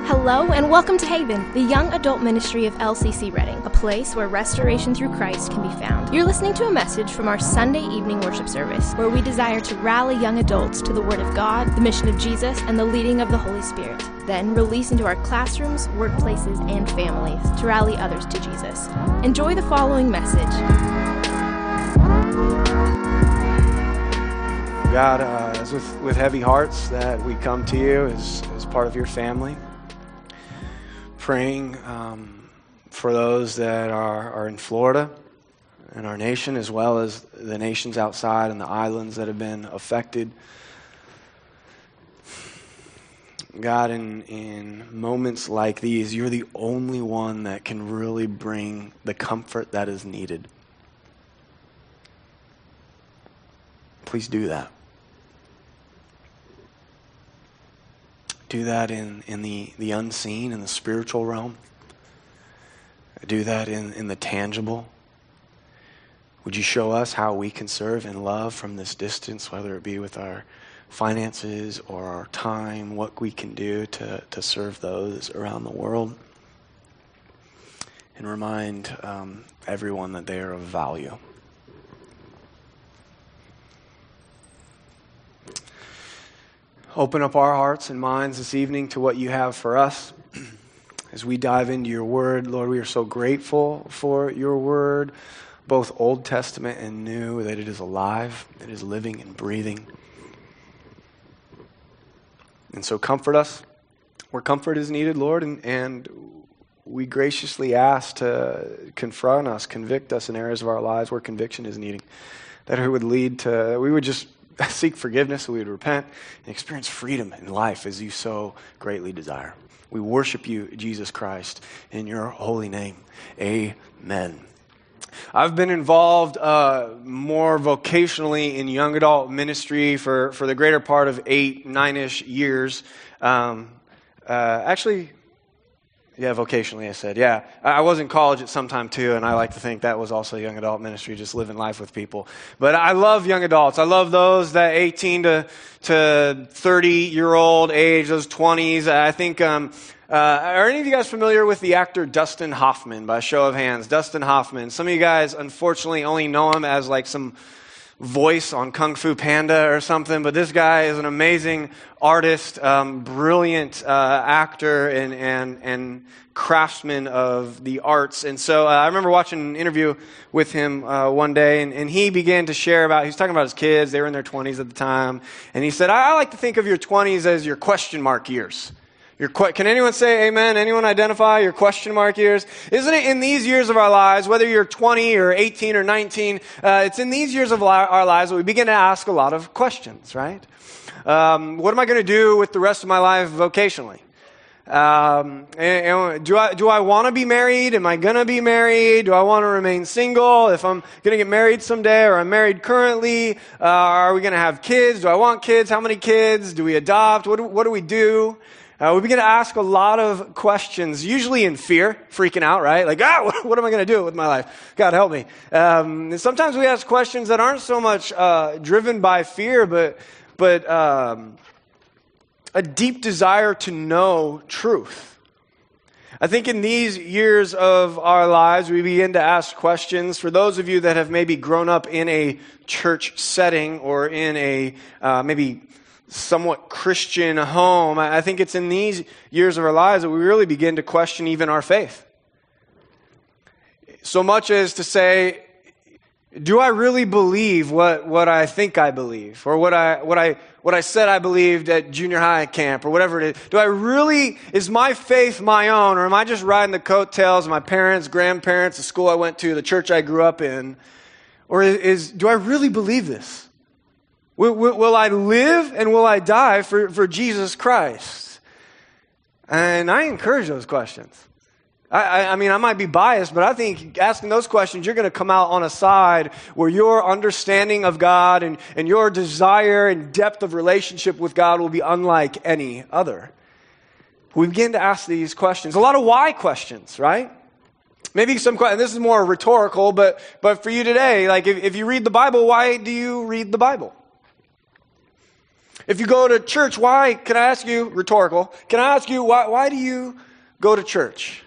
Hello and welcome to Haven, the young adult ministry of LCC Reading, a place where restoration through Christ can be found. You're listening to a message from our Sunday evening worship service, where we desire to rally young adults to the Word of God, the mission of Jesus, and the leading of the Holy Spirit. Then release into our classrooms, workplaces, and families to rally others to Jesus. Enjoy the following message. God, it's with heavy hearts that we come to you as part of your family, praying for those that are in Florida and our nation, as well as the nations outside and the islands that have been affected. God, in moments like these, you're the only one that can really bring the comfort that is needed. Please do that. Do that in the unseen, in the spiritual realm. Do that in the tangible. Would you show us how we can serve and love from this distance, whether it be with our finances or our time, what we can do to serve those around the world, and remind everyone that they are of value. Open up our hearts and minds this evening to what you have for us. As we dive into your word, Lord, we are so grateful for your word, both Old Testament and New, that it is alive, it is living and breathing. And so comfort us where comfort is needed, Lord, and we graciously ask to confront us, convict us in areas of our lives where conviction is needed, that it would lead to, we would just seek forgiveness, we would repent and experience freedom in life as you so greatly desire. We worship you, Jesus Christ, in your holy name. Amen. I've been involved more vocationally in young adult ministry for the greater part of 9-ish years. Vocationally I said. Yeah, I was in college at some time too, and I like to think that was also young adult ministry, just living life with people. But I love young adults. I love those that 18 to 30-year-old age, those 20s. I think, are any of you guys familiar with the actor Dustin Hoffman, by a show of hands? Dustin Hoffman. Some of you guys, unfortunately, only know him as like some voice on Kung Fu Panda or something, but this guy is an amazing artist, brilliant actor and craftsman of the arts. And so I remember watching an interview with him one day, and he began to share about, he was talking about his kids, they were in their 20s at the time, and he said, I like to think of your 20s as your question mark years. Can anyone say amen? Anyone identify your question mark years? Isn't it in these years of our lives, whether you're 20 or 18 or 19, it's in these years of our lives that we begin to ask a lot of questions, right? What am I going to do with the rest of my life vocationally? And do I want to be married? Am I going to be married? Do I want to remain single? If I'm going to get married someday, or I'm married currently, are we going to have kids? Do I want kids? How many kids? Do we adopt? What do we do? We begin to ask a lot of questions, usually in fear, freaking out, right? Like, what am I going to do with my life? God help me. And sometimes we ask questions that aren't so much driven by fear, but a deep desire to know truth. I think in these years of our lives, we begin to ask questions. For those of you that have maybe grown up in a church setting or in a maybe somewhat Christian home, I think it's in these years of our lives that we really begin to question even our faith. So much as to say, do I really believe what I think I believe, or what I said I believed at junior high camp, or whatever it is? Is my faith my own, or am I just riding the coattails of my parents, grandparents, the school I went to, the church I grew up in? Or do I really believe this? Will I live and will I die for Jesus Christ? And I encourage those questions. I mean, I might be biased, but I think asking those questions, you're going to come out on a side where your understanding of God and your desire and depth of relationship with God will be unlike any other. We begin to ask these questions. A lot of why questions, right? Maybe some questions, this is more rhetorical, but for you today, like if you read the Bible, why do you read the Bible? If you go to church, why, can I ask you, rhetorical, can I ask you, why do you go to church?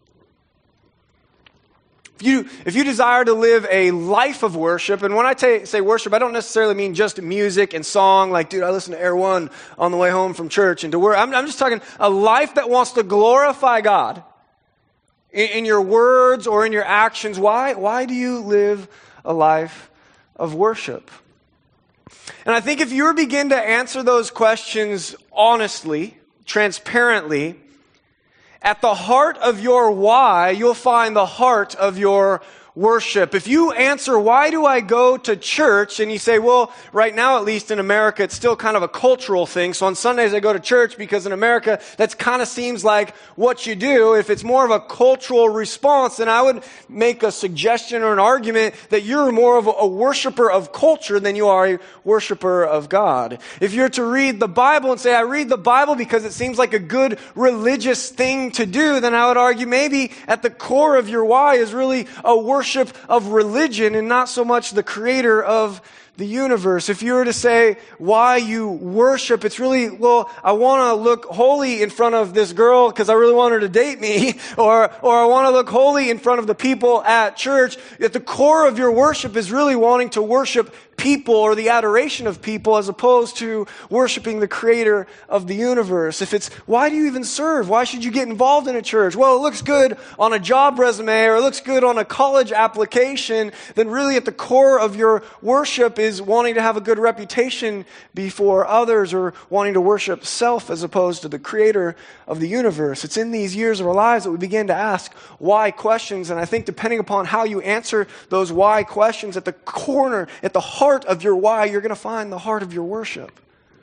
If you desire to live a life of worship, and when I say worship, I don't necessarily mean just music and song, like, dude, I listen to Air One on the way home from church and to work. I'm just talking a life that wants to glorify God in your words or in your actions. Why do you live a life of worship? And I think if you begin to answer those questions honestly, transparently, at the heart of your why, you'll find the heart of your worship. If you answer, why do I go to church? And you say, well, right now, at least in America, it's still kind of a cultural thing. So on Sundays, I go to church because in America, that kind of seems like what you do. If it's more of a cultural response, then I would make a suggestion or an argument that you're more of a worshiper of culture than you are a worshiper of God. If you're to read the Bible and say, I read the Bible because it seems like a good religious thing to do, then I would argue maybe at the core of your why is really a worship of religion and not so much the creator of the universe. If you were to say why you worship, it's really, well, I want to look holy in front of this girl because I really want her to date me, or I want to look holy in front of the people at church. At the core of your worship is really wanting to worship people or the adoration of people as opposed to worshiping the creator of the universe. If it's, why do you even serve? Why should you get involved in a church? Well, it looks good on a job resume or it looks good on a college application. Then really at the core of your worship is wanting to have a good reputation before others or wanting to worship self as opposed to the creator of the universe. It's in these years of our lives that we begin to ask why questions. And I think depending upon how you answer those why questions, at the corner, at the heart of your why, you're going to find the heart of your worship.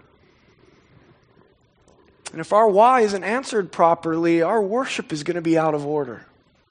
And if our why isn't answered properly, our worship is going to be out of order.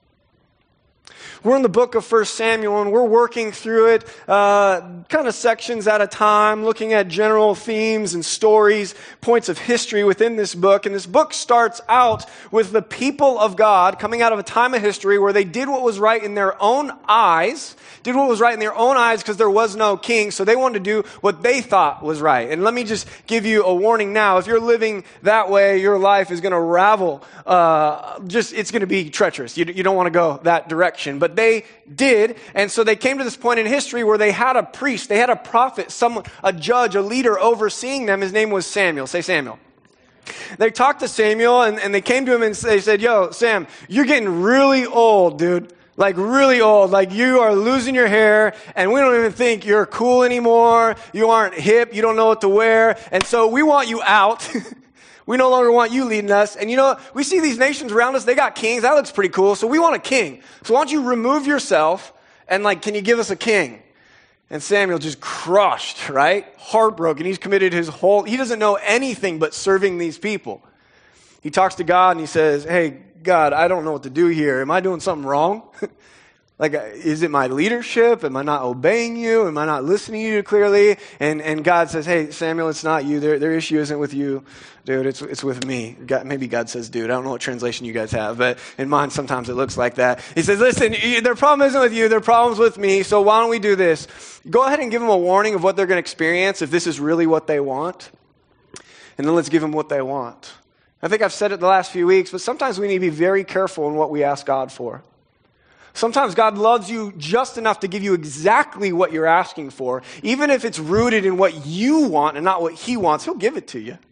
We're in the book of 1 Samuel, and we're working through it kind of sections at a time, looking at general themes and stories, points of history within this book. And this book starts out with the people of God coming out of a time of history where they did what was right in their own eyes, because there was no king, so they wanted to do what they thought was right. And let me just give you a warning now. If you're living that way, your life is going to ravel. It's going to be treacherous. You don't want to go that direction. But they did, and so they came to this point in history where they had a priest, they had a prophet, someone, a judge, a leader overseeing them. His name was Samuel. Say Samuel. They talked to Samuel, and they came to him and they said, yo, Sam, you're getting really old, dude. Like really old, like you are losing your hair and we don't even think you're cool anymore. You aren't hip. You don't know what to wear. And so we want you out. We no longer want you leading us. And you know, we see these nations around us, they got kings. That looks pretty cool. So we want a king. So why don't you remove yourself and can you give us a king? And Samuel just crushed, right? Heartbroken. He's committed he doesn't know anything but serving these people. He talks to God and he says, hey, God, I don't know what to do here. Am I doing something wrong? Is it my leadership? Am I not obeying you? Am I not listening to you clearly? And God says, hey, Samuel, it's not you. Their issue isn't with you, dude. It's with me. Maybe God says, dude. I don't know what translation you guys have, but in mine, sometimes it looks like that. He says, listen, their problem isn't with you. Their problem's with me. So why don't we do this? Go ahead and give them a warning of what they're going to experience if this is really what they want. And then let's give them what they want. I think I've said it the last few weeks, but sometimes we need to be very careful in what we ask God for. Sometimes God loves you just enough to give you exactly what you're asking for. Even if it's rooted in what you want and not what He wants, He'll give it to you.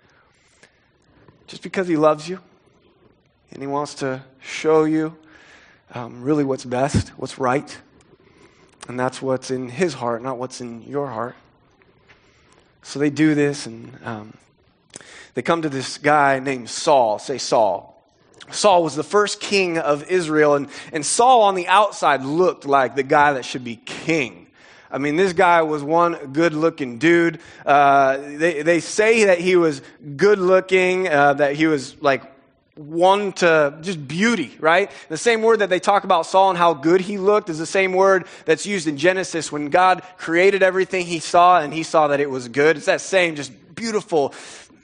Just because He loves you and He wants to show you really what's best, what's right. And that's what's in His heart, not what's in your heart. So they do this and they come to this guy named Saul. Say Saul. Saul was the first king of Israel, and Saul on the outside looked like the guy that should be king. I mean, this guy was one good-looking dude. They say that he was good-looking, that he was like one to just beauty, right? The same word that they talk about Saul and how good he looked is the same word that's used in Genesis when God created everything He saw, and He saw that it was good. It's that same just beautiful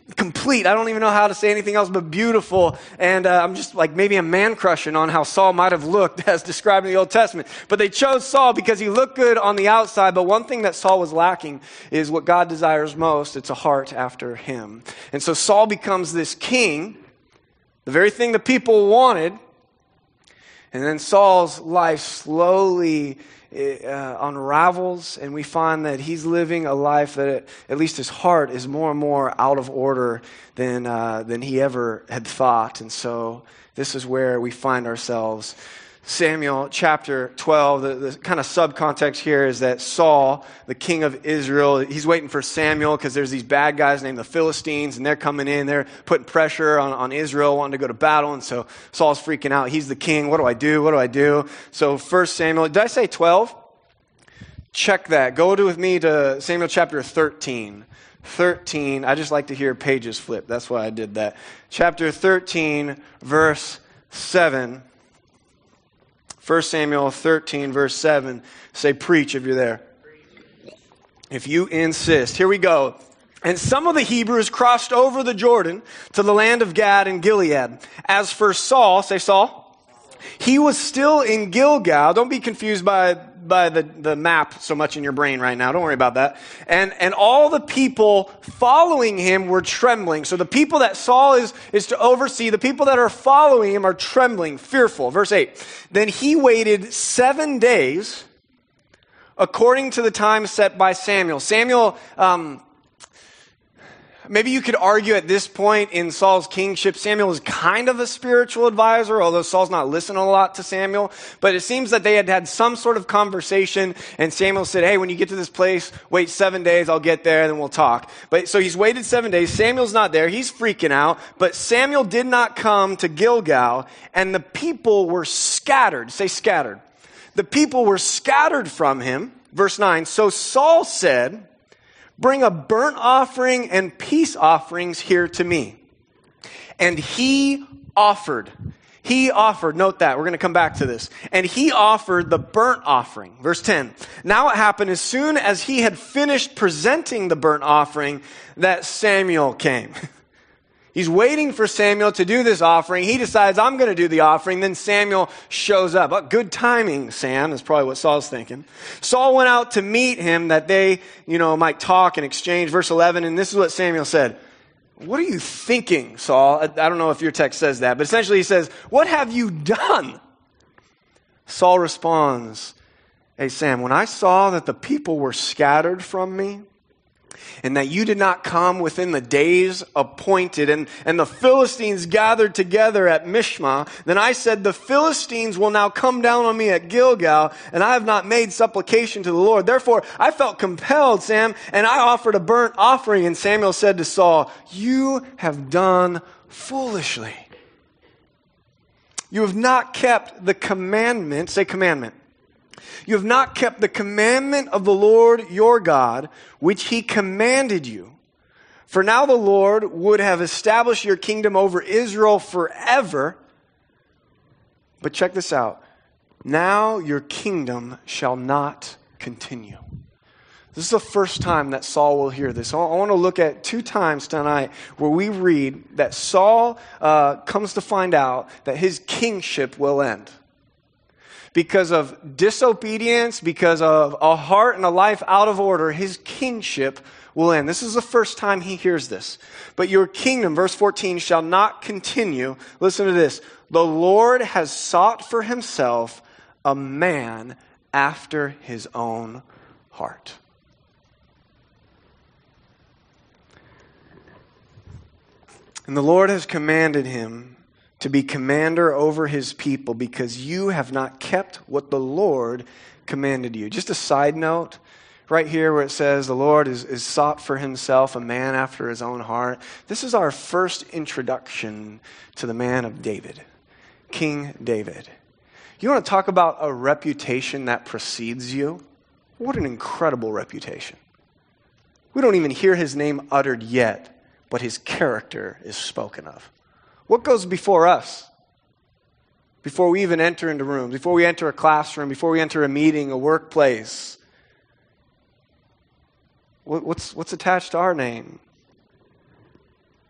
complete. I don't even know how to say anything else but beautiful. And I'm just like, maybe I'm man-crushing on how Saul might have looked as described in the Old Testament. But they chose Saul because he looked good on the outside. But one thing that Saul was lacking is what God desires most. It's a heart after him. And so Saul becomes this king, the very thing the people wanted. And then Saul's life slowly unravels, and we find that he's living a life that, at least his heart, is more and more out of order than he ever had thought. And so this is where we find ourselves. Samuel chapter 12, the kind of subcontext here is that Saul, the king of Israel, he's waiting for Samuel because there's these bad guys named the Philistines, and they're coming in, they're putting pressure on Israel, wanting to go to battle, and so Saul's freaking out. He's the king. What do I do? What do I do? So 1 Samuel, did I say 12? Check that. Go with me to Samuel chapter 13. 13, I just like to hear pages flip. That's why I did that. Chapter 13, verse 7. 1 Samuel 13, verse 7. Say preach if you're there. If you insist. Here we go. And some of the Hebrews crossed over the Jordan to the land of Gad and Gilead. As for Saul, say Saul, he was still in Gilgal. Don't be confused by the map so much in your brain right now. Don't worry about that. And all the people following him were trembling. So the people that Saul is to oversee, the people that are following him are trembling, fearful. Verse 8. Then he waited 7 days according to the time set by Samuel. Samuel, maybe you could argue at this point in Saul's kingship, Samuel is kind of a spiritual advisor, although Saul's not listening a lot to Samuel. But it seems that they had some sort of conversation, and Samuel said, hey, when you get to this place, wait 7 days, I'll get there, and then we'll talk. But so he's waited 7 days. Samuel's not there. He's freaking out. But Samuel did not come to Gilgal, and the people were scattered. Say scattered. The people were scattered from him. Verse 9, so Saul said, bring a burnt offering and peace offerings here to me. And he offered. Note that. We're going to come back to this. And he offered the burnt offering. Verse 10. Now it happened as soon as he had finished presenting the burnt offering that Samuel came. He's waiting for Samuel to do this offering. He decides, I'm going to do the offering. Then Samuel shows up. Oh, good timing, Sam, is probably what Saul's thinking. Saul went out to meet him that they, might talk and exchange. Verse 11, and this is what Samuel said. What are you thinking, Saul? I don't know if your text says that, but essentially he says, what have you done? Saul responds, hey, Sam, when I saw that the people were scattered from me, and that you did not come within the days appointed, and the Philistines gathered together at Mishma, then I said, the Philistines will now come down on me at Gilgal, and I have not made supplication to the Lord. Therefore, I felt compelled, Sam, and I offered a burnt offering. And Samuel said to Saul, you have done foolishly. You have not kept the commandment, say commandment. You have not kept the commandment of the Lord your God, which he commanded you. For now the Lord would have established your kingdom over Israel forever. But check this out. Now your kingdom shall not continue. This is the first time that Saul will hear this. I want to look at 2 times tonight where we read that Saul comes to find out that his kingship will end. Because of disobedience, because of a heart and a life out of order, his kingship will end. This is the first time he hears this. But your kingdom, verse 14, shall not continue. Listen to this. The Lord has sought for himself a man after his own heart. And the Lord has commanded him to be commander over his people because you have not kept what the Lord commanded you. Just a side note, right here where it says the Lord is sought for himself a man after his own heart. This is our first introduction to the man of David, King David. You want to talk about a reputation that precedes you? What an incredible reputation. We don't even hear his name uttered yet, but his character is spoken of. What goes before us? Before we even enter into rooms, before we enter a classroom, before we enter a meeting, a workplace. What's attached to our name?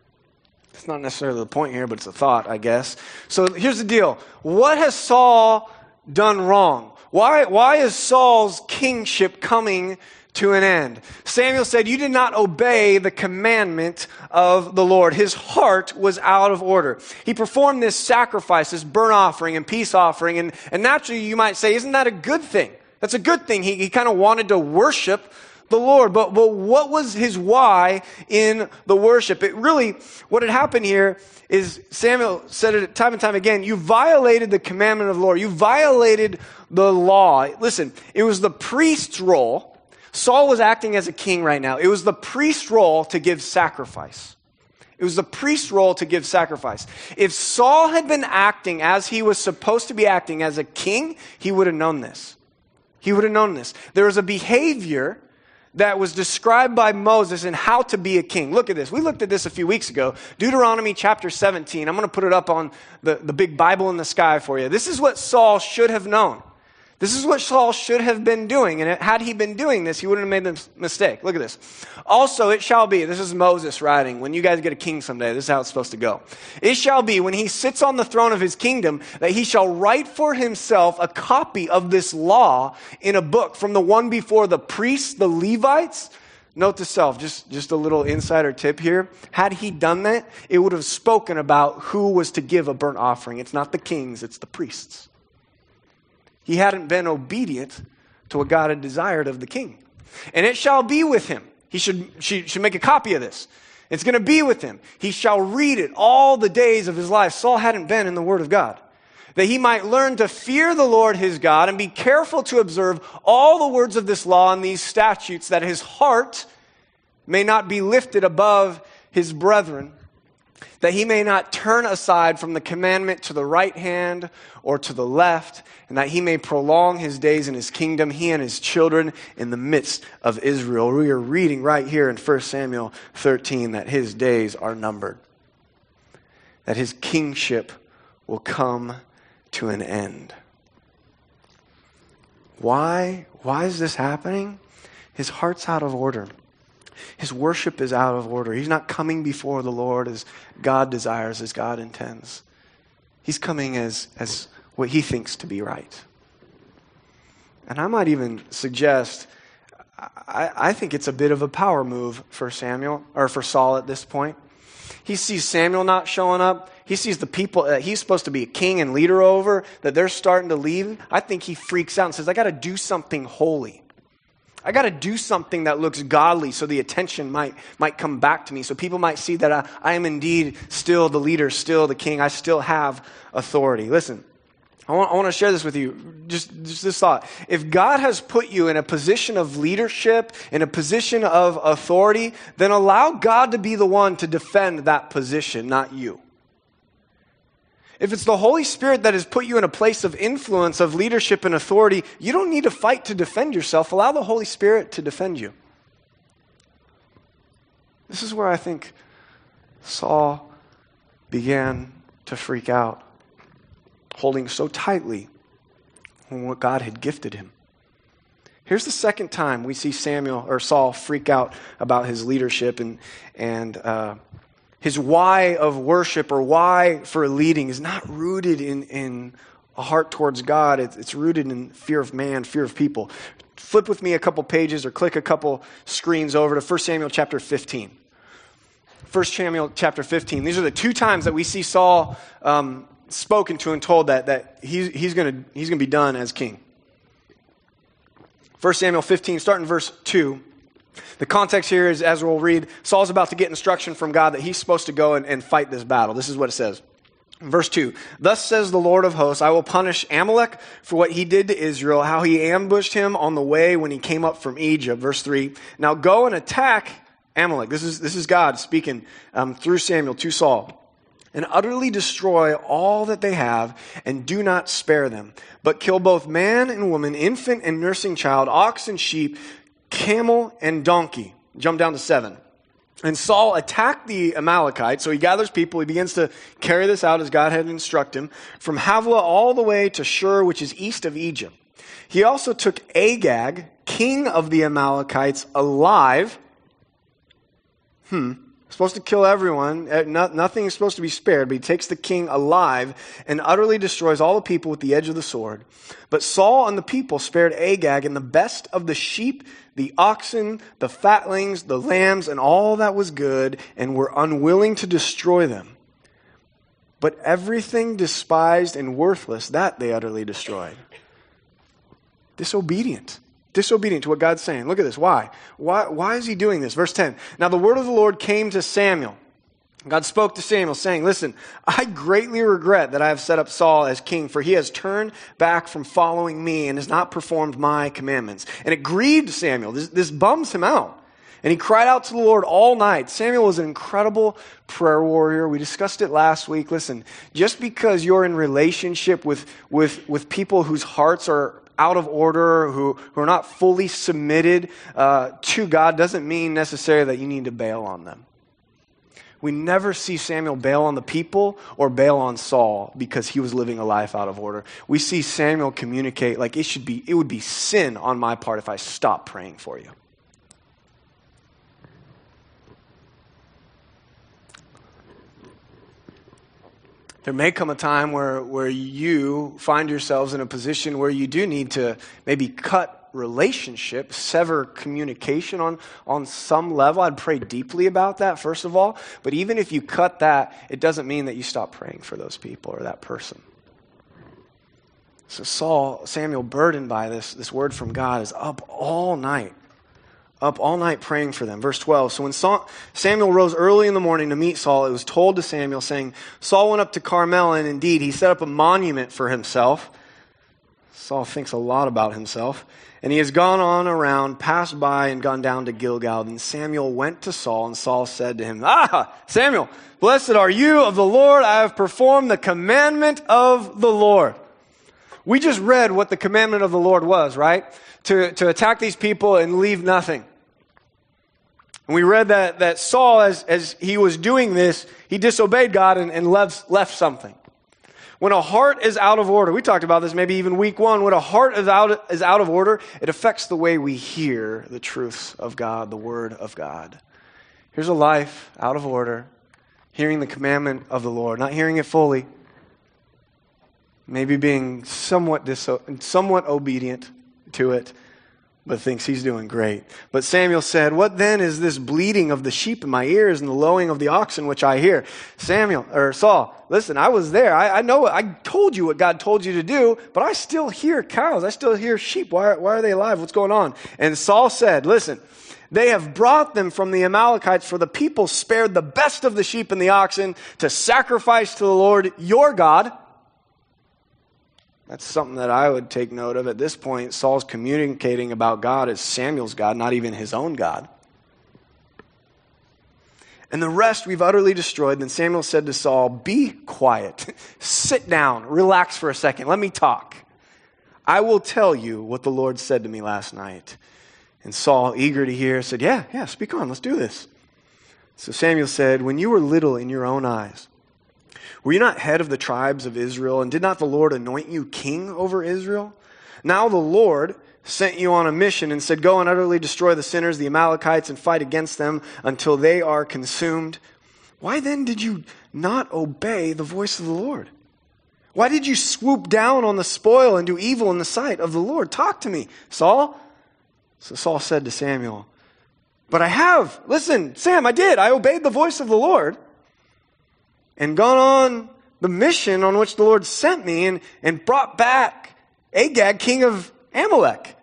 It's not necessarily the point here, but it's a thought, I guess. So here's the deal. What has Saul done wrong? Why is Saul's kingship coming to an end? Samuel said, you did not obey the commandment of the Lord. His heart was out of order. He performed this sacrifice, this burnt offering and peace offering, and naturally you might say, isn't that a good thing? That's a good thing. He kind of wanted to worship the Lord. But what was his why in the worship? What had happened here is Samuel said it time and time again, you violated the commandment of the Lord. You violated the law. Listen, it was the priest's role. Saul was acting as a king right now. It was the priest's role to give sacrifice. It was the priest's role to give sacrifice. If Saul had been acting as he was supposed to be acting as a king, he would have known this. He would have known this. There was a behavior that was described by Moses in how to be a king. Look at this. We looked at this a few weeks ago. Deuteronomy chapter 17. I'm going to put it up on the big Bible in the sky for you. This is what Saul should have known. This is what Saul should have been doing. And had he been doing this, he wouldn't have made the mistake. Look at this. Also, it shall be, this is Moses writing, when you guys get a king someday, this is how it's supposed to go. It shall be, when he sits on the throne of his kingdom, that he shall write for himself a copy of this law in a book from the one before the priests, the Levites. Note to self, just a little insider tip here. Had he done that, it would have spoken about who was to give a burnt offering. It's not the kings, it's the priests. He hadn't been obedient to what God had desired of the king. And it shall be with him. She should make a copy of this. It's going to be with him. He shall read it all the days of his life. Saul hadn't been in the Word of God. That he might learn to fear the Lord his God and be careful to observe all the words of this law and these statutes, that his heart may not be lifted above his brethren, that he may not turn aside from the commandment to the right hand or to the left, and that he may prolong his days in his kingdom, he and his children in the midst of Israel. We are reading right here in 1 Samuel 13 that his days are numbered, that his kingship will come to an end. Why? Why is this happening? His heart's out of order. His worship is out of order. He's not coming before the Lord as God desires, as God intends. He's coming as what he thinks to be right. And I might even suggest, I think it's a bit of a power move for Saul at this point. He sees Samuel not showing up. He sees the people that he's supposed to be a king and leader over, that they're starting to leave. I think he freaks out and says, I got to do something holy. I got to do something that looks godly so the attention might come back to me, so people might see that I am indeed still the leader, still the king. I still have authority. Listen, I want to share this with you. Just this thought. If God has put you in a position of leadership, in a position of authority, then allow God to be the one to defend that position, not you. If it's the Holy Spirit that has put you in a place of influence, of leadership and authority, you don't need to fight to defend yourself. Allow the Holy Spirit to defend you. This is where I think Saul began to freak out, holding so tightly on what God had gifted him. Here's the second time we see Saul freak out about his leadership and his why of worship or why for leading is not rooted in a heart towards God. It's rooted in fear of man, fear of people. Flip with me a couple pages or click a couple screens over to 1 Samuel chapter 15. 1 Samuel chapter 15. These are the two times that we see Saul spoken to and told that he's going to be done as king. 1 Samuel 15, starting in verse 2. The context here is, as we'll read, Saul's about to get instruction from God that he's supposed to go and fight this battle. This is what it says. Verse 2, thus says the Lord of hosts, I will punish Amalek for what he did to Israel, how he ambushed him on the way when he came up from Egypt. Verse 3, now go and attack Amalek. This is God speaking through Samuel to Saul. And utterly destroy all that they have, and do not spare them, but kill both man and woman, infant and nursing child, ox and sheep, camel and donkey. Jump down to 7. And Saul attacked the Amalekites, so he gathers people, he begins to carry this out as God had instructed him, from Havilah all the way to Shur, which is east of Egypt. He also took Agag, king of the Amalekites, alive, Supposed to kill everyone. Nothing is supposed to be spared, but he takes the king alive and utterly destroys all the people with the edge of the sword. But Saul and the people spared Agag and the best of the sheep, the oxen, the fatlings, the lambs, and all that was good, and were unwilling to destroy them. But everything despised and worthless, that they utterly destroyed. Disobedient to what God's saying. Look at this. Why? Why is he doing this? Verse 10. Now the word of the Lord came to Samuel. God spoke to Samuel saying, listen, I greatly regret that I have set up Saul as king, for he has turned back from following me and has not performed my commandments. And it grieved Samuel. This bums him out. And he cried out to the Lord all night. Samuel was an incredible prayer warrior. We discussed it last week. Listen, just because you're in relationship with people whose hearts are out of order, who are not fully submitted to God, doesn't mean necessarily that you need to bail on them. We never see Samuel bail on the people or bail on Saul because he was living a life out of order. We see Samuel communicate like it would be sin on my part if I stopped praying for you. There may come a time where you find yourselves in a position where you do need to maybe cut relationship, sever communication on some level. I'd pray deeply about that, first of all. But even if you cut that, it doesn't mean that you stop praying for those people or that person. So Samuel, burdened by this word from God, is up all night praying for them. Verse 12, so when Samuel rose early in the morning to meet Saul, it was told to Samuel, saying, Saul went up to Carmel, and indeed he set up a monument for himself. Saul thinks a lot about himself. And he has gone on around, passed by, and gone down to Gilgal. Then Samuel went to Saul, and Saul said to him, Samuel, blessed are you of the Lord. I have performed the commandment of the Lord. We just read what the commandment of the Lord was, right? To attack these people and leave nothing. And we read that Saul, as he was doing this, he disobeyed God and left something. When a heart is out of order, we talked about this maybe even week 1, when a heart is out of order, it affects the way we hear the truths of God, the word of God. Here's a life out of order, hearing the commandment of the Lord, not hearing it fully, maybe being somewhat obedient to it, but thinks he's doing great. But Samuel said, what then is this bleating of the sheep in my ears and the lowing of the oxen which I hear? Saul, listen, I was there. I know, I told you what God told you to do, but I still hear cows. I still hear sheep. Why are they alive? What's going on? And Saul said, listen, they have brought them from the Amalekites, for the people spared the best of the sheep and the oxen to sacrifice to the Lord your God. That's something that I would take note of. At this point, Saul's communicating about God as Samuel's God, not even his own God. And the rest we've utterly destroyed. Then Samuel said to Saul, be quiet. Sit down. Relax for a second. Let me talk. I will tell you what the Lord said to me last night. And Saul, eager to hear, said, yeah, speak on. Let's do this. So Samuel said, when you were little in your own eyes, were you not head of the tribes of Israel, and did not the Lord anoint you king over Israel? Now the Lord sent you on a mission and said, go and utterly destroy the sinners, the Amalekites, and fight against them until they are consumed. Why then did you not obey the voice of the Lord? Why did you swoop down on the spoil and do evil in the sight of the Lord? Talk to me, Saul. So Saul said to Samuel, but I have. Listen, Sam, I did. I obeyed the voice of the Lord and gone on the mission on which the Lord sent me and brought back Agag, king of Amalek.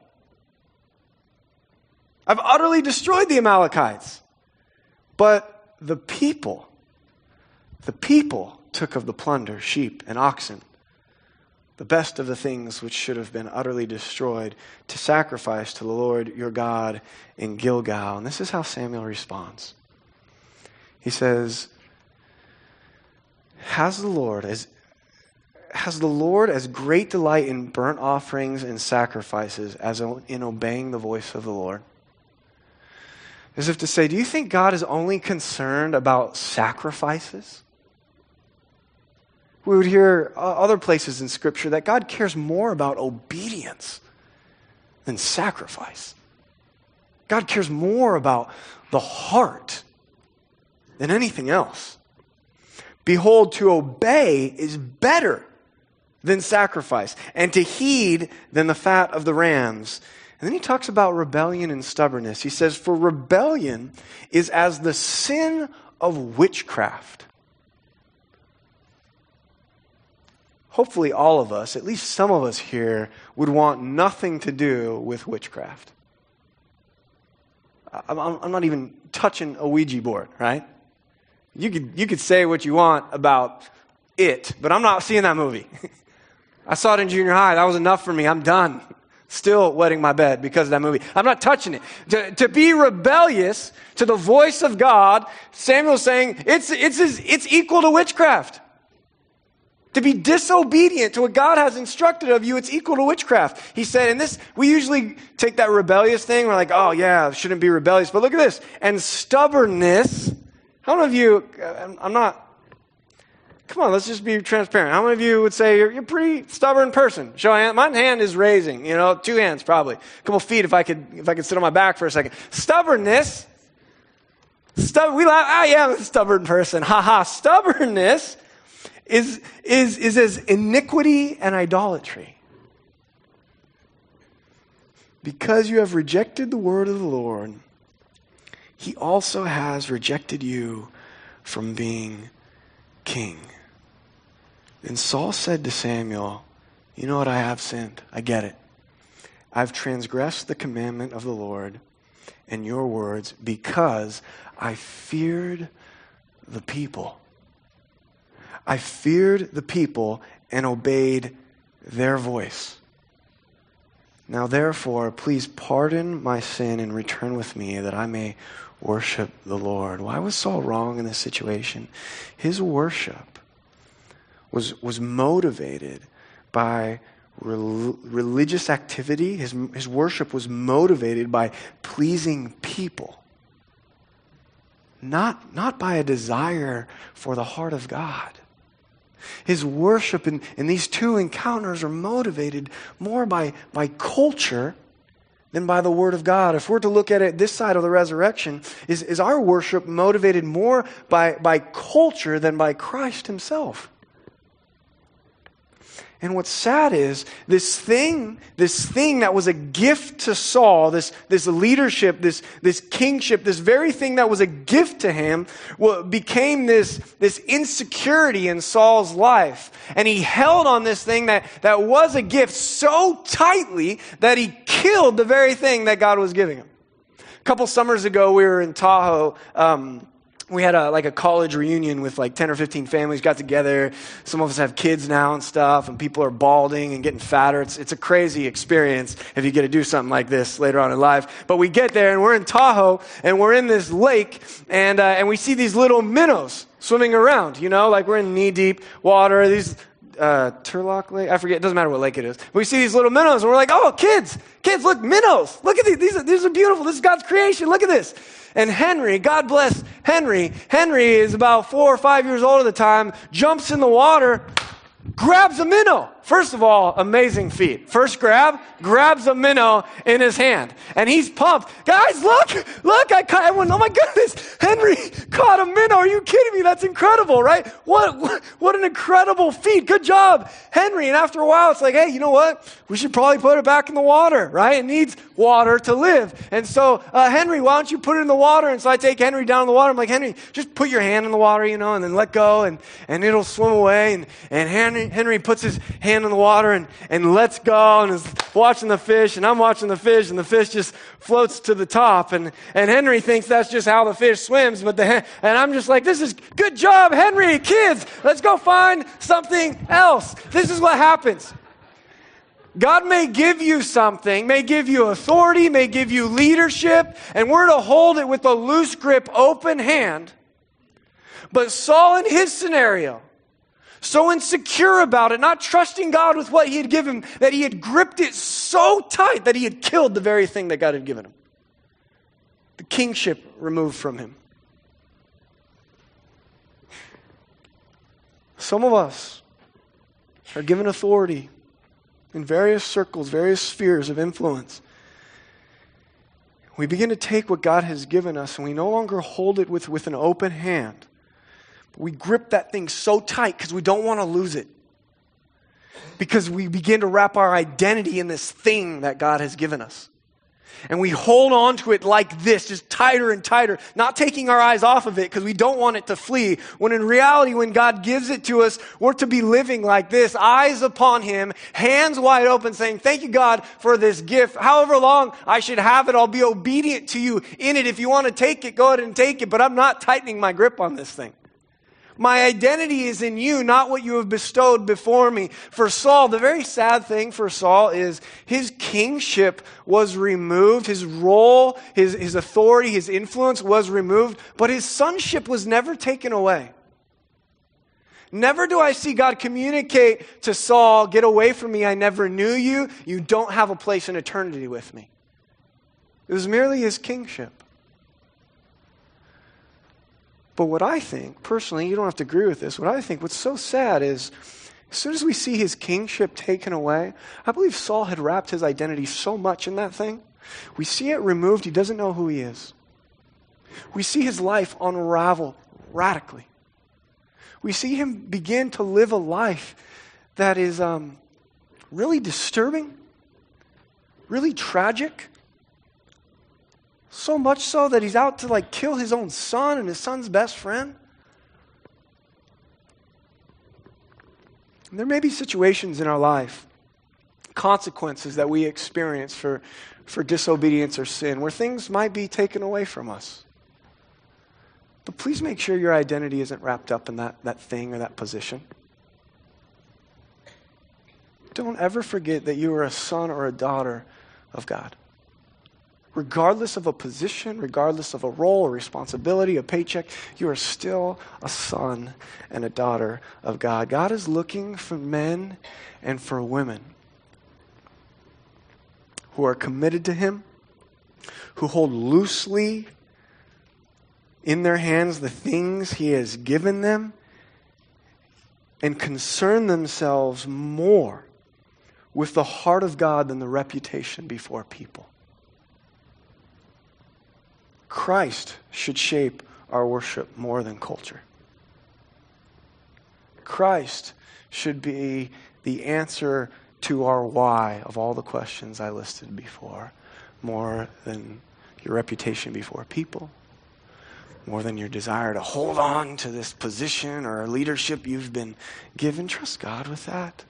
I've utterly destroyed the Amalekites. But the people took of the plunder, sheep and oxen, the best of the things which should have been utterly destroyed, to sacrifice to the Lord your God in Gilgal. And this is how Samuel responds. He says, Has the Lord as great delight in burnt offerings and sacrifices as in obeying the voice of the Lord? As if to say, do you think God is only concerned about sacrifices? We would hear other places in Scripture that God cares more about obedience than sacrifice. God cares more about the heart than anything else. Behold, to obey is better than sacrifice, and to heed than the fat of the rams. And then he talks about rebellion and stubbornness. He says, for rebellion is as the sin of witchcraft. Hopefully all of us, at least some of us here, would want nothing to do with witchcraft. I'm not even touching a Ouija board, right? You could say what you want about it, but I'm not seeing that movie. I saw it in junior high. That was enough for me. I'm done. Still wetting my bed because of that movie. I'm not touching it. To be rebellious to the voice of God, Samuel's saying it's equal to witchcraft. To be disobedient to what God has instructed of you, it's equal to witchcraft. He said, and this, we usually take that rebellious thing. We're like, oh yeah, shouldn't be rebellious. But look at this. And stubbornness. How many of you, come on, let's just be transparent. How many of you would say you're a pretty stubborn person? Show of hands. My hand is raising, 2 hands probably. A couple feet if I could sit on my back for a second. Stubbornness. We laugh, I'm a stubborn person. Stubbornness is as iniquity and idolatry. Because you have rejected the word of the Lord, he also has rejected you from being king. And Saul said to Samuel, you know what, I have sinned. I get it. I've transgressed the commandment of the Lord and your words because I feared the people. I feared the people and obeyed their voice. Now therefore, please pardon my sin and return with me that I may worship the Lord. Why was Saul wrong in this situation? His worship was motivated by religious activity. His worship was motivated by pleasing people. Not by a desire for the heart of God. His worship in these two encounters are motivated more by culture than by the Word of God. If we're to look at it this side of the resurrection, is our worship motivated more by culture than by Christ himself? And what's sad is this thing that was a gift to Saul, this leadership, this kingship, this very thing that was a gift to him, became this insecurity in Saul's life. And he held on this thing that was a gift so tightly that he killed the very thing that God was giving him. A couple summers ago, we were in Tahoe. We had a college reunion with 10 or 15 families, got together. Some of us have kids now and stuff, and people are balding and getting fatter. It's a crazy experience if you get to do something like this later on in life. But we get there, and we're in Tahoe, and we're in this lake, and we see these little minnows swimming around, we're in knee-deep water. These Turlock Lake, I forget, it doesn't matter what lake it is. We see these little minnows, and we're like, oh, kids, look, minnows. Look at these. These are beautiful. This is God's creation. Look at this. And Henry, God bless Henry. Henry is about 4 or 5 years old at the time, jumps in the water, grabs a minnow. First of all, amazing feat. First grabs a minnow in his hand. And he's pumped. Guys, look, I caught everyone. Oh my goodness, Henry caught a minnow. Are you kidding me? That's incredible, right? What an incredible feat. Good job, Henry. And after a while, it's like, hey, you know what? We should probably put it back in the water, right? It needs water to live. And so, Henry, why don't you put it in the water? And so I take Henry down in the water. I'm like, Henry, just put your hand in the water, and then let go, and it'll swim away. And Henry puts his hand in the water and lets go and is watching the fish, and I'm watching the fish, and the fish just floats to the top. And Henry thinks that's just how the fish swims, and I'm just like, this is good job, Henry, kids, let's go find something else. This is what happens. God may give you something, may give you authority, may give you leadership, and we're to hold it with a loose grip, open hand. But Saul in his scenario, so insecure about it, not trusting God with what he had given him, that he had gripped it so tight that he had killed the very thing that God had given him. The kingship removed from him. Some of us are given authority in various circles, various spheres of influence. We begin to take what God has given us and we no longer hold it with an open hand. We grip that thing so tight because we don't want to lose it. Because we begin to wrap our identity in this thing that God has given us. And we hold on to it like this, just tighter and tighter, not taking our eyes off of it because we don't want it to flee. When in reality, when God gives it to us, we're to be living like this, eyes upon Him, hands wide open, saying, thank you, God, for this gift. However long I should have it, I'll be obedient to you in it. If you want to take it, go ahead and take it, but I'm not tightening my grip on this thing. My identity is in you, not what you have bestowed before me. For Saul, the very sad thing for Saul is his kingship was removed. His role, his authority, his influence was removed, but his sonship was never taken away. Never do I see God communicate to Saul, get away from me, I never knew you. You don't have a place in eternity with me. It was merely his kingship. But what I think, personally, you don't have to agree with this, what's so sad is, as soon as we see his kingship taken away, I believe Saul had wrapped his identity so much in that thing. We see it removed, he doesn't know who he is. We see his life unravel radically. We see him begin to live a life that is really disturbing, really tragic. So much so that he's out to kill his own son and his son's best friend. And there may be situations in our life, consequences that we experience for disobedience or sin, where things might be taken away from us. But please make sure your identity isn't wrapped up in that thing or that position. Don't ever forget that you are a son or a daughter of God. Regardless of a position, regardless of a role, a responsibility, a paycheck, you are still a son and a daughter of God. God is looking for men and for women who are committed to Him, who hold loosely in their hands the things He has given them, and concern themselves more with the heart of God than the reputation before people. Christ should shape our worship more than culture. Christ should be the answer to our why of all the questions I listed before, more than your reputation before people, more than your desire to hold on to this position or leadership you've been given. Trust God with that.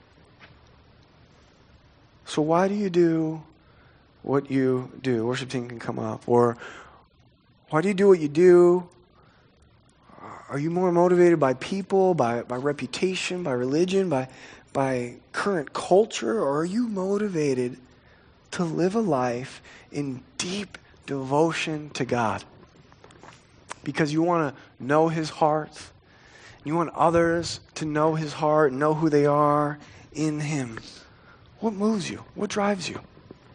So why do you do what you do? Worship team can come up. Or why do you do what you do? Are you more motivated by people, by reputation, by religion, by current culture? Or are you motivated to live a life in deep devotion to God? Because you want to know His heart. You want others to know His heart, know who they are in Him. What moves you? What drives you?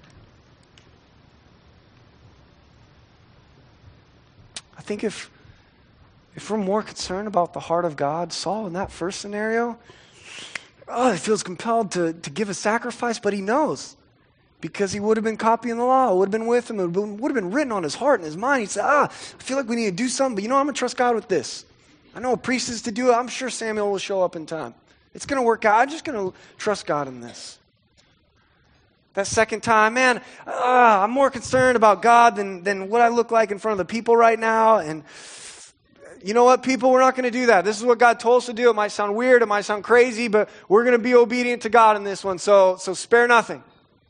I think if we're more concerned about the heart of God, Saul in that first scenario, he feels compelled to give a sacrifice, but he knows. Because he would have been copying the law, would have been with him, it would have been written on his heart and his mind. He'd say, I feel like we need to do something, but I'm going to trust God with this. I know a priest is to do it. I'm sure Samuel will show up in time. It's going to work out. I'm just going to trust God in this. That second time, I'm more concerned about God than what I look like in front of the people right now. And you know what, people, we're not going to do that. This is what God told us to do. It might sound weird. It might sound crazy, but we're going to be obedient to God in this one. So spare nothing.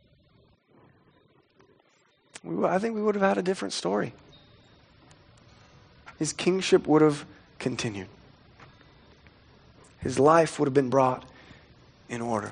I think we would have had a different story. His kingship would have continued. His life would have been brought in order.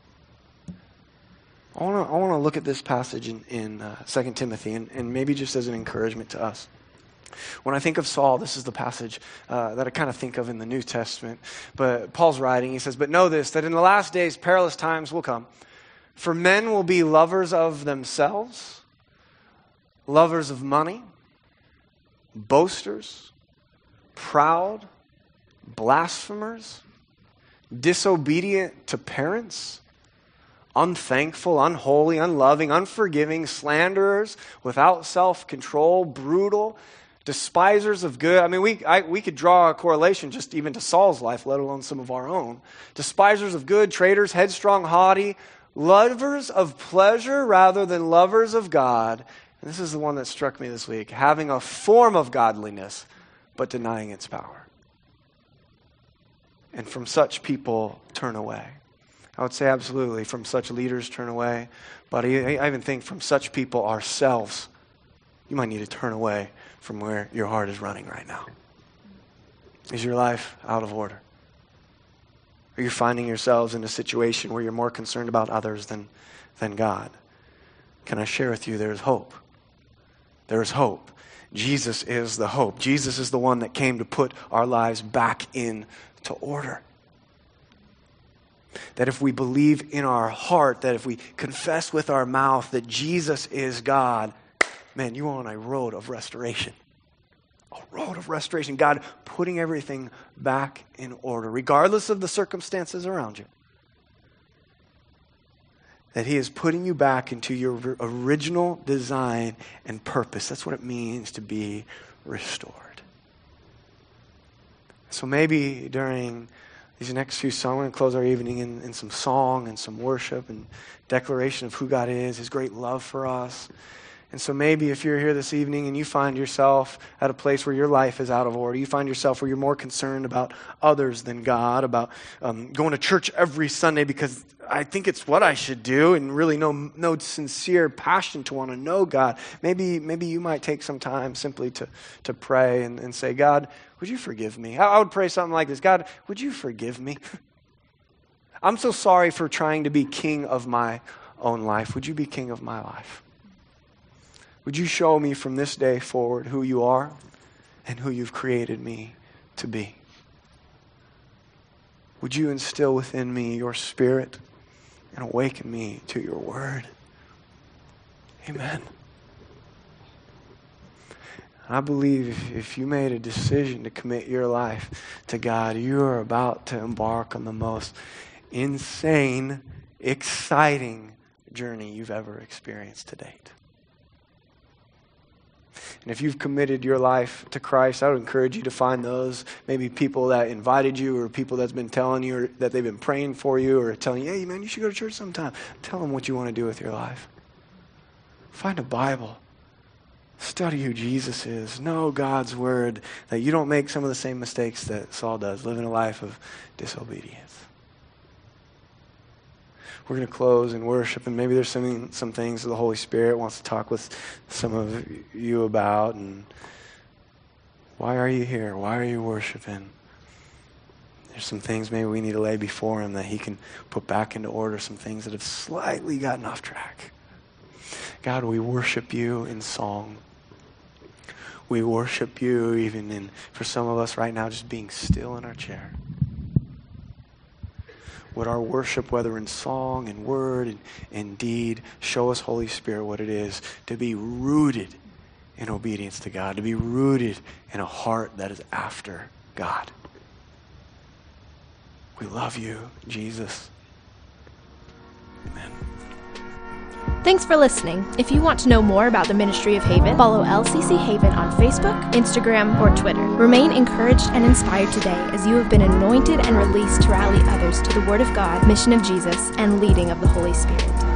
I want to look at this passage in 2 Timothy and maybe just as an encouragement to us. When I think of Saul, this is the passage that I kind of think of in the New Testament. But Paul's writing, he says, "But know this, that in the last days perilous times will come. For men will be lovers of themselves, lovers of money, boasters, proud, blasphemers, disobedient to parents, unthankful, unholy, unloving, unforgiving, slanderers, without self-control, brutal, despisers of good. I mean, we could draw a correlation just even to Saul's life, let alone some of our own. Despisers of good, traitors, headstrong, haughty, lovers of pleasure rather than lovers of God. And this is the one that struck me this week. Having a form of godliness, but denying its power. And from such people, turn away. I would say absolutely, from such leaders, turn away. But I even think from such people ourselves, you might need to turn away from where your heart is running right now. Is your life out of order? Are you finding yourselves in a situation where you're more concerned about others than God? Can I share with you there is hope? There is hope. Jesus is the hope. Jesus is the one that came to put our lives back into order. That if we believe in our heart, that if we confess with our mouth that Jesus is God, man, you're on a road of restoration. A road of restoration. God putting everything back in order, regardless of the circumstances around you. That He is putting you back into your original design and purpose. That's what it means to be restored. So maybe during these next few songs, we're going to close our evening in some song and some worship and declaration of who God is, His great love for us. And so maybe if you're here this evening and you find yourself at a place where your life is out of order, you find yourself where you're more concerned about others than God, about going to church every Sunday because I think it's what I should do, and really no sincere passion to want to know God. Maybe you might take some time simply to pray and say, God, would you forgive me? I would pray something like this. God, would you forgive me? I'm so sorry for trying to be king of my own life. Would you be king of my life? Would you show me from this day forward who you are and who you've created me to be? Would you instill within me your Spirit and awaken me to your word? Amen. I believe if you made a decision to commit your life to God, you are about to embark on the most insane, exciting journey you've ever experienced to date. And if you've committed your life to Christ, I would encourage you to find those, maybe people that invited you or people that's been telling you or that they've been praying for you or telling you, hey, man, you should go to church sometime. Tell them what you want to do with your life. Find a Bible. Study who Jesus is. Know God's word, that you don't make some of the same mistakes that Saul does, living a life of disobedience. We're going to close in worship, and maybe there's some things that the Holy Spirit wants to talk with some of you about. And why are you here? Why are you worshiping? There's some things maybe we need to lay before Him that He can put back into order, some things that have slightly gotten off track. God, we worship you in song. We worship you even for some of us right now, just being still in our chair. Would our worship, whether in song and word and in deed, show us, Holy Spirit, what it is to be rooted in obedience to God, to be rooted in a heart that is after God. We love you, Jesus. Amen. Thanks for listening. If you want to know more about the Ministry of Haven, follow LCC Haven on Facebook, Instagram, or Twitter. Remain encouraged and inspired today as you have been anointed and released to rally others to the Word of God, mission of Jesus, and leading of the Holy Spirit.